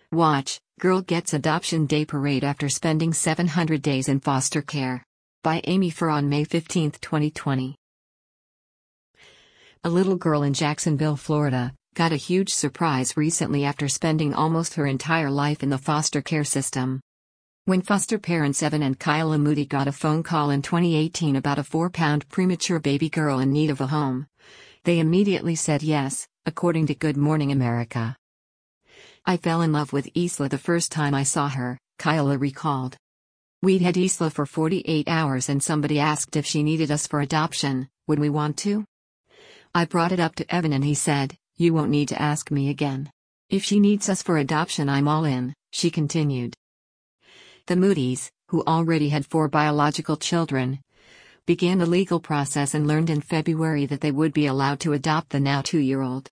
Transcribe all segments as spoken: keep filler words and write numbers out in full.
Watch, Girl Gets Adoption Day Parade After Spending seven hundred Days in Foster Care. By Amy Farr on May fifteenth, twenty twenty. A little girl in Jacksonville, Florida, got a huge surprise recently after spending almost her entire life in the foster care system. When foster parents Evan and Kyla Moody got a phone call in twenty eighteen about a four-pound premature baby girl in need of a home, they immediately said yes, according to Good Morning America. "I fell in love with Isla the first time I saw her," Kyla recalled. "We'd had Isla for forty-eight hours and somebody asked if she needed us for adoption, would we want to? I brought it up to Evan and he said, 'You won't need to ask me again. If she needs us for adoption, I'm all in,'" she continued. The Moodys, who already had four biological children, began the legal process and learned in February that they would be allowed to adopt the now two-year-old.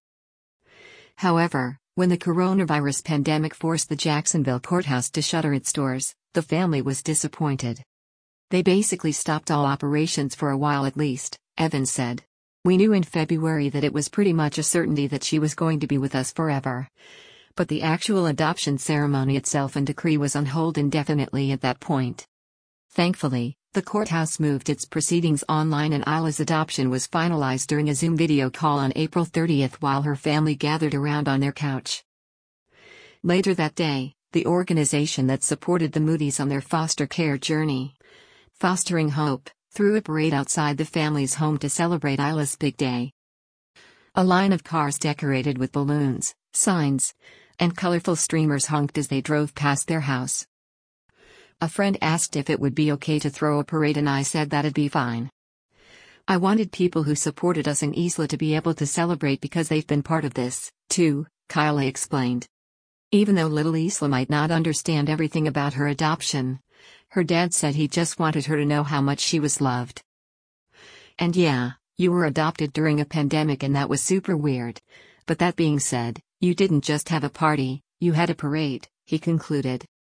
However, when the coronavirus pandemic forced the Jacksonville courthouse to shutter its doors, the family was disappointed. "They basically stopped all operations for a while at least," Evans said. "We knew in February that it was pretty much a certainty that she was going to be with us forever. But the actual adoption ceremony itself and decree was on hold indefinitely at that point." Thankfully, the courthouse moved its proceedings online and Isla's adoption was finalized during a Zoom video call on April thirtieth while her family gathered around on their couch. Later that day, the organization that supported the Moodys on their foster care journey, Fostering Hope, threw a parade outside the family's home to celebrate Isla's big day. A line of cars decorated with balloons, signs, and colorful streamers honked as they drove past their house. A friend asked if it would be okay to throw a parade and I said that'd be fine. "I wanted people who supported us in Isla to be able to celebrate because they've been part of this, too," Kyla explained. Even though little Isla might not understand everything about her adoption, her dad said he just wanted her to know how much she was loved. "And yeah, you were adopted during a pandemic and that was super weird. But that being said, you didn't just have a party, you had a parade," he concluded.